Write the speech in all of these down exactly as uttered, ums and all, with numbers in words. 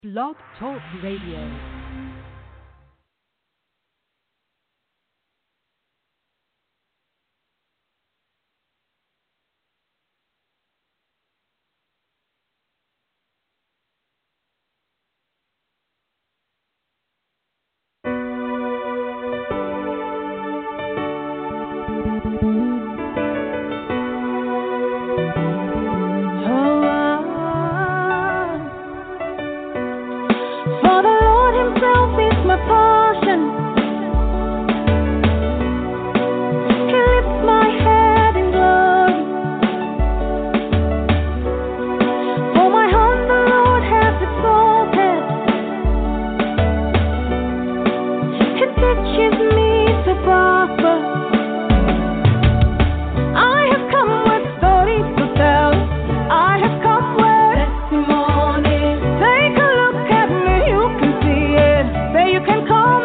Blog Talk Radio. Take a look at me, you can see it. Say you can call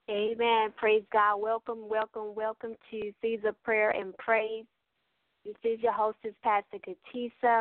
Amen. Praise God. Welcome, welcome, welcome to Seeds of Prayer and Praise. This is your hostess, Pastor Katisa,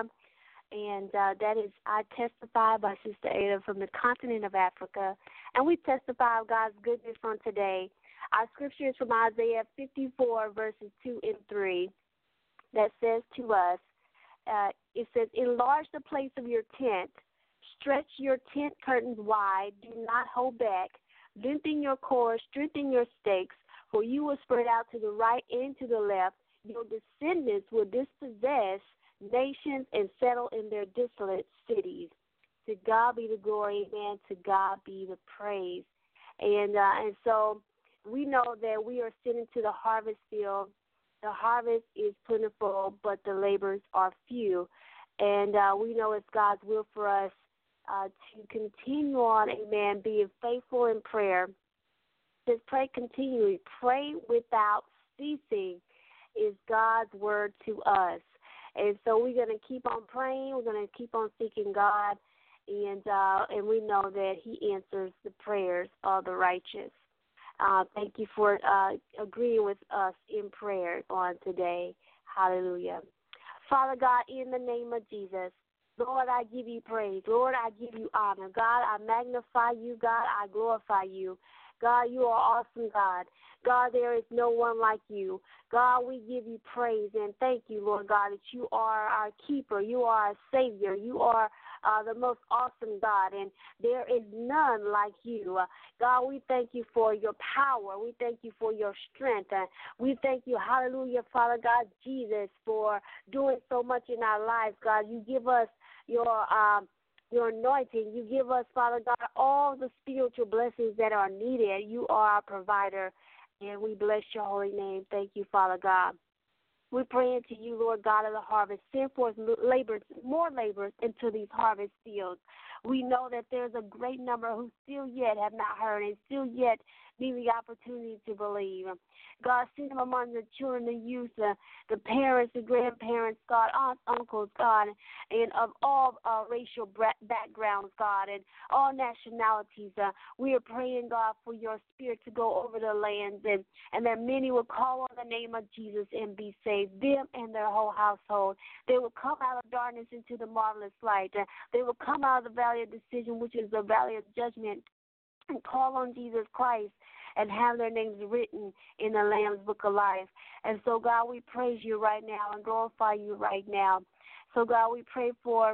and uh, that is I Testify by Sister Ada from the continent of Africa. And we testify of God's goodness on today. Our scripture is from Isaiah fifty-four, verses two and three, that says to us, uh, it says, enlarge the place of your tent, stretch your tent curtains wide, do not hold back, lengthen your cords, strengthen your stakes, for you will spread out to the right and to the left. Your descendants will dispossess nations and settle in their desolate cities. To God be the glory, amen. To God be the praise. And uh, and so we know that we are sent into the harvest field. The harvest is plentiful, but the laborers are few. And uh, we know it's God's will for us uh, to continue on, amen, being faithful in prayer. Just pray continually. Pray without ceasing is God's word to us. And so we're going to keep on praying. We're going to keep on seeking God. And uh, and we know that he answers the prayers of the righteous. Uh, thank you for uh, agreeing with us in prayer on today. Hallelujah. Father God, in the name of Jesus, Lord, I give you praise. Lord, I give you honor. God, I magnify you. God, I glorify you. God, you are awesome, God. God, there is no one like you. God, we give you praise and thank you, Lord God, that you are our keeper. You are our Savior. You are uh, the most awesome God, and there is none like you. Uh, God, we thank you for your power. We thank you for your strength. Uh, we thank you, hallelujah, Father God, Jesus, for doing so much in our lives, God. You give us your um, your anointing. You give us, Father God, all the spiritual blessings that are needed. You are our provider, and we bless your holy name. Thank you, Father God. We're praying to you, Lord God of the harvest. Send forth laborers, more laborers into these harvest fields. We know that there's a great number who still yet have not heard and still yet need the opportunity to believe. God, send them among the children, the youth, uh, the parents, the grandparents, God, aunts, uncles, God, and of all uh, racial backgrounds, God, and all nationalities. Uh, we are praying, God, for your spirit to go over the lands, and, and that many will call on the name of Jesus and be saved, them and their whole household. They will come out of darkness into the marvelous light. Uh, they will come out of the valley of decision, which is the valley of judgment, and call on Jesus Christ and have their names written in the Lamb's Book of Life. And so, God, we praise you right now and glorify you right now. So, God, we pray for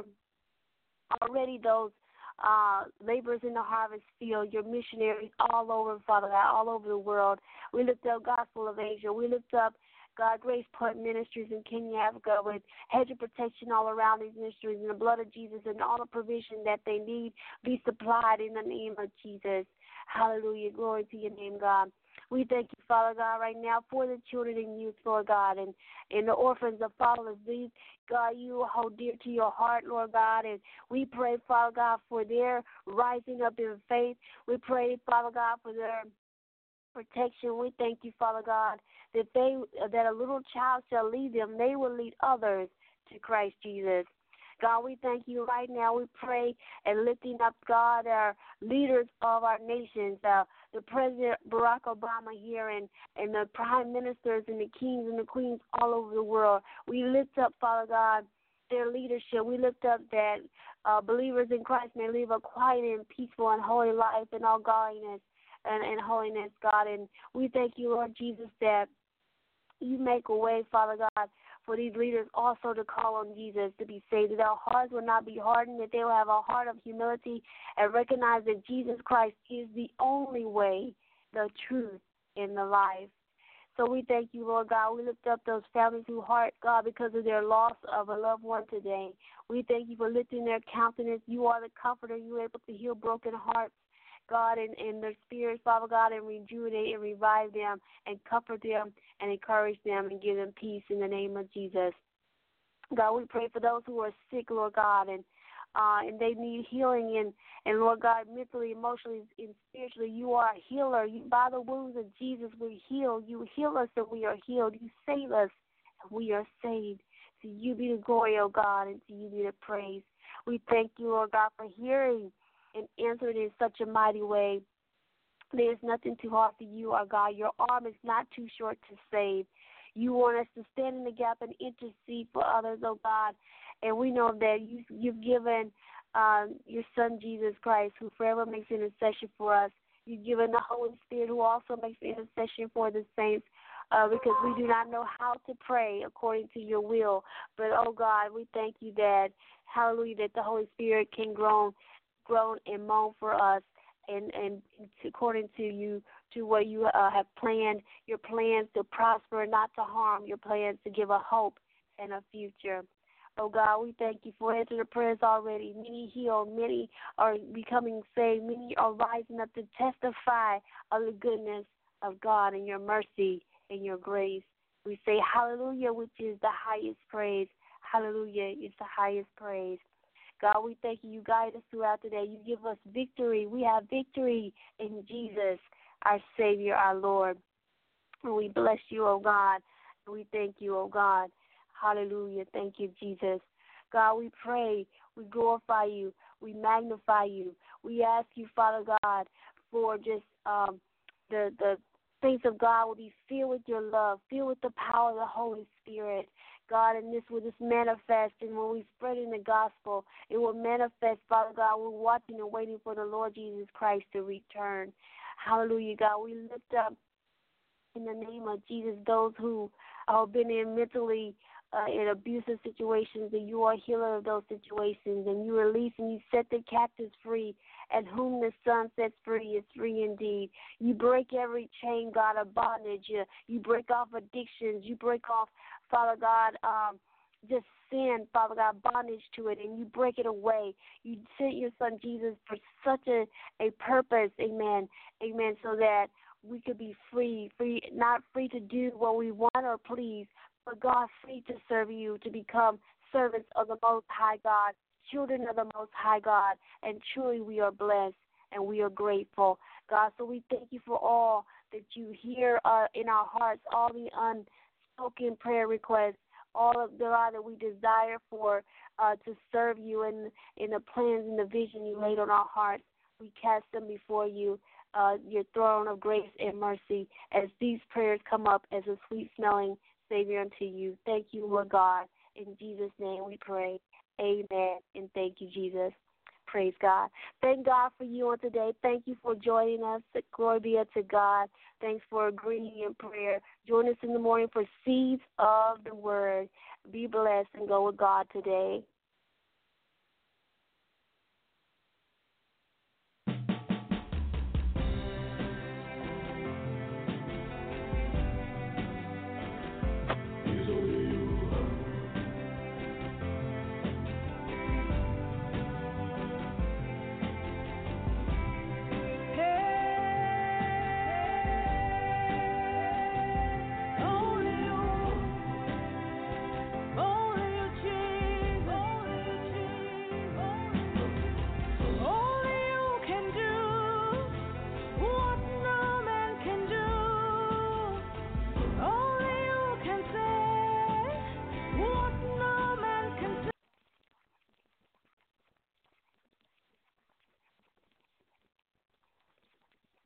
already those uh, laborers in the harvest field, your missionaries all over, Father God, all over the world. We lift up Gospel of Asia. We lift up God, Grace Point Ministries in Kenya, Africa, with hedge of protection all around these ministries and the blood of Jesus and all the provision that they need be supplied in the name of Jesus. Hallelujah. Glory to your name, God. We thank you, Father God, right now for the children and youth, Lord God, and, and the orphans, the fatherless. These, God, you hold dear to your heart, Lord God, and we pray, Father God, for their rising up in faith. We pray, Father God, for their protection. We thank you, Father God, that they that a little child shall lead them. They will lead others to Christ Jesus. God, we thank you right now. We pray and lifting up, God, our leaders of our nations, uh, the President Barack Obama here and, and the prime ministers and the kings and the queens all over the world. We lift up, Father God, their leadership. We lift up that uh, believers in Christ may live a quiet and peaceful and holy life in all godliness and, and holiness, God. And we thank you, Lord Jesus, that you make a way, Father God, for these leaders also to call on Jesus to be saved, that our hearts will not be hardened, that they will have a heart of humility and recognize that Jesus Christ is the only way, the truth, and the life. So we thank you, Lord God. We lift up those families who heart, God, because of their loss of a loved one today. We thank you for lifting their countenance. You are the comforter. You are able to heal broken hearts, God, and, and their spirits, Father God, and rejuvenate and revive them and comfort them and encourage them and give them peace in the name of Jesus. God, we pray for those who are sick, Lord God, and uh, and they need healing, and, and Lord God, mentally, emotionally, and spiritually, you are a healer. You, by the wounds of Jesus, we heal. You heal us and we are healed. You save us and we are saved. To you be the glory, O God, and to you be the praise. We thank you, Lord God, for hearing and answering in such a mighty way. There is nothing too hard for you, our God. Your arm is not too short to save. You want us to stand in the gap and intercede for others, oh God. And we know that you, you've given um, your Son, Jesus Christ, who forever makes intercession for us. You've given the Holy Spirit, who also makes intercession for the saints, uh, because we do not know how to pray according to your will. But, oh God, we thank you that, hallelujah, that the Holy Spirit can groan, groan and moan for us. And, and according to you, to what you uh, have planned, your plans to prosper, not to harm, your plans to give a hope and a future. Oh, God, we thank you for answering the prayers already. Many healed, many are becoming saved, many are rising up to testify of the goodness of God and your mercy and your grace. We say hallelujah, which is the highest praise. Hallelujah is the highest praise. God, we thank you. You guide us throughout the day. You give us victory. We have victory in Jesus, our Savior, our Lord. And we bless you, oh God. And we thank you, oh God. Hallelujah. Thank you, Jesus. God, we pray. We glorify you. We magnify you. We ask you, Father God, for just um, the, the things of God will be filled with your love, filled with the power of the Holy Spirit. God, and this will just manifest, and when we spread in the gospel, it will manifest, Father God. We're watching and waiting for the Lord Jesus Christ to return. Hallelujah, God. We lift up, in the name of Jesus, those who have been in mentally uh, in abusive situations, and you are a healer of those situations, and you release and you set the captives free, and whom the Son sets free is free indeed. You break every chain, God, of bondage. You, you break off addictions. You break off, Father God, um, just sin, Father God, bondage to it, and you break it away. You sent your Son Jesus for such a, a purpose, amen, amen, so that we could be free, free, not free to do what we want or please, but God, free to serve you, to become servants of the Most High God, children of the Most High God, and truly we are blessed and we are grateful, God. So we thank you for all that you hear uh, in our hearts, all the unspoken prayer requests, all of the God that we desire for uh, to serve you in, in the plans and the vision you laid on our hearts. We cast them before you, uh, your throne of grace and mercy, as these prayers come up as a sweet-smelling Savior unto you. Thank you, Lord God. In Jesus' name we pray. Amen. And thank you, Jesus. Praise God. Thank God for you on today. Thank you for joining us. Glory be to God. Thanks for agreeing in prayer. Join us in the morning for Seeds of the Word. Be blessed and go with God today.